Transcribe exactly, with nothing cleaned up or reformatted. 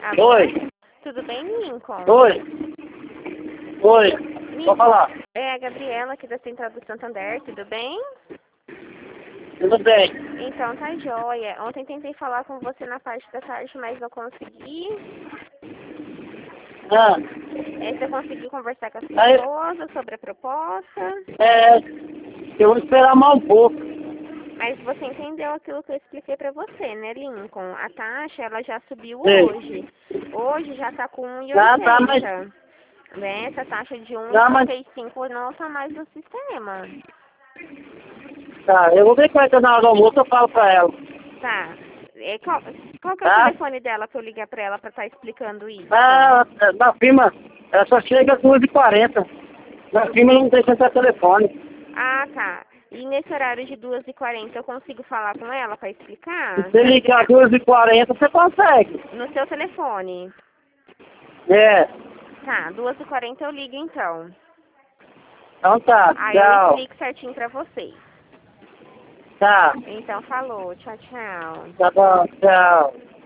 Alô? Oi. Tudo bem, Lincoln? Oi. Oi. Pode falar. É a Gabriela aqui da Central do Santander, tudo bem? Tudo bem. Então tá joia. Ontem tentei falar com você na parte da tarde, mas não consegui. Ah, É, você conseguiu conversar com a sua Aí- esposa sobre a proposta? é, eu vou esperar mais um pouco. Mas você entendeu aquilo que eu expliquei pra você, né, Lincoln? A taxa, ela já subiu Sim. hoje. Hoje já tá com um e Tá, tá, mas- oitenta. Né? Essa taxa de Tá, mas- um e trinta e cinco não tá mais no sistema. Tá, eu vou ver qual é que é na hora do almoço, eu falo pra ela. Tá. É, qual, qual que é o Tá? telefone dela pra eu ligar pra ela pra estar explicando isso? Ah, na firma, ela só chega às duas e quarenta. Na firma não deixa entrar telefone. Ah, tá. E nesse horário de duas e quarenta eu consigo falar com ela pra explicar? Se você ligar às duas e quarenta, você consegue. No seu telefone. É. Tá, duas e quarenta eu ligo então. Então tá, Aí eu tchau. explico certinho pra vocês. Tá, Então falou, tchau, tchau. tá bom, tchau.